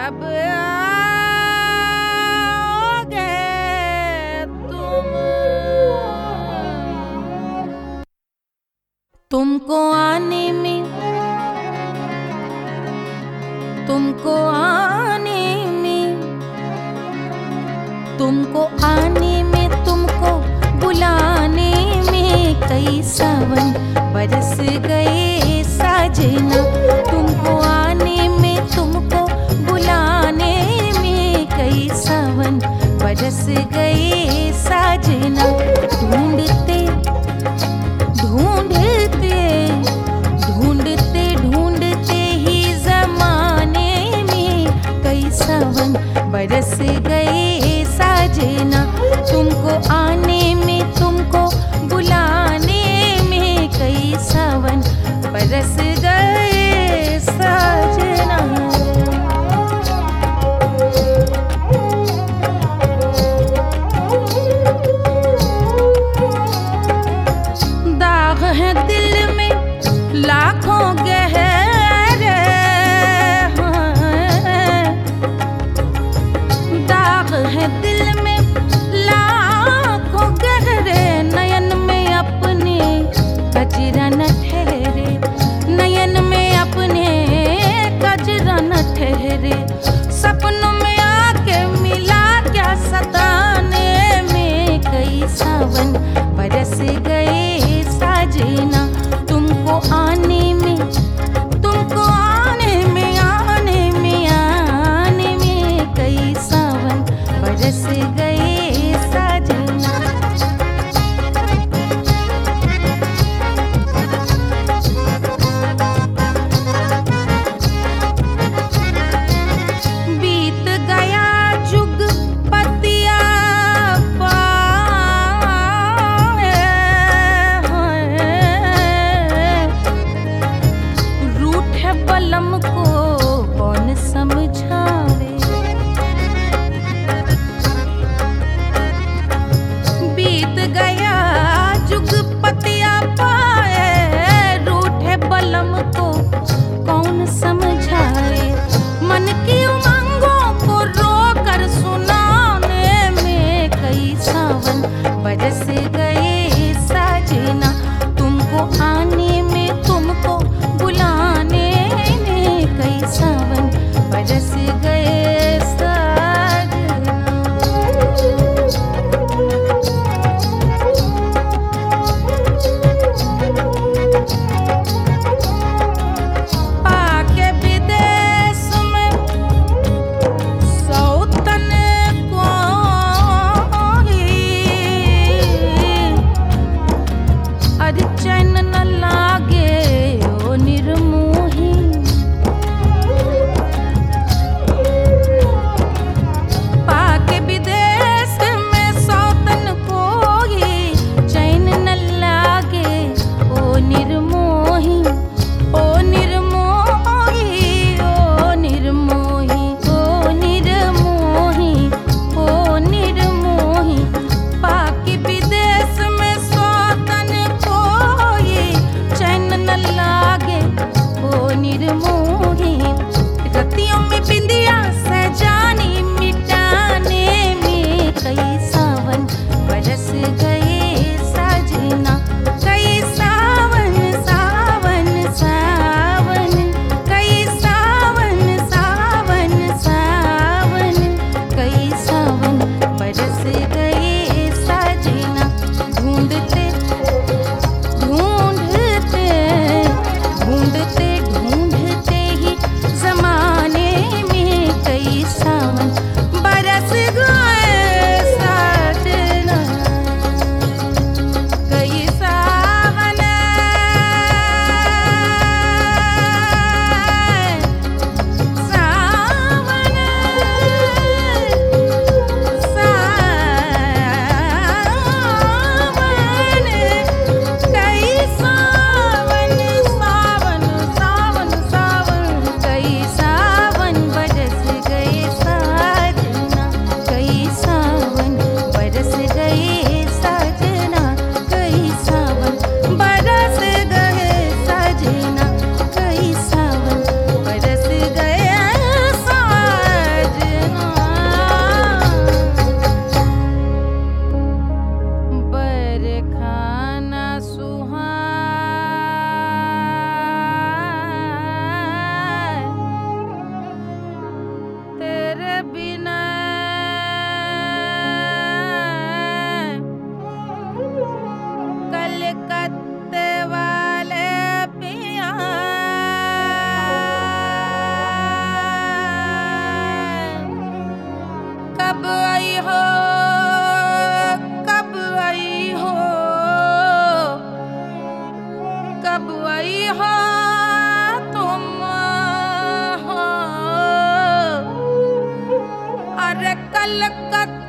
कब आओगे तुमको आने में, तुमको आने में, तुमको आने में, तुमको बुलाने में कई सावन बरस गए साजना। तुमको आने में, तुमको बुलाने में कई सावन बरस गए साजना। ढूंढते ढूंढते ढूंढते ढूंढते ही जमाने में कई सावन बरस गए साजना। तुमको आने में, तुमको बुलाने में कई सावन बरस गए साजना। दाग है दिल में लाखों गहरे, दाग है दिल में लाखों गहरे। नयन में अपने कजरा न ठहरे, नयन में अपने कजरा न ठहरे। सपनों में आके मिला क्या सताने में कई सावन बरस गए साजना। तुमको आने में, तुमको आने में, आने में, आने में कई सावन बरस गए साजना। बीत गया जुग पतिया पाए, रूठे बलम को कौन समझावे। बीत गया जुग पतिया पाए, रूठे बलम को कौन समझाए। मन की उमंगों को रोकर सुनाने में कई सावन बरस गए साजना। तुमको आने में, तुमको बुलाने में कलकत्ता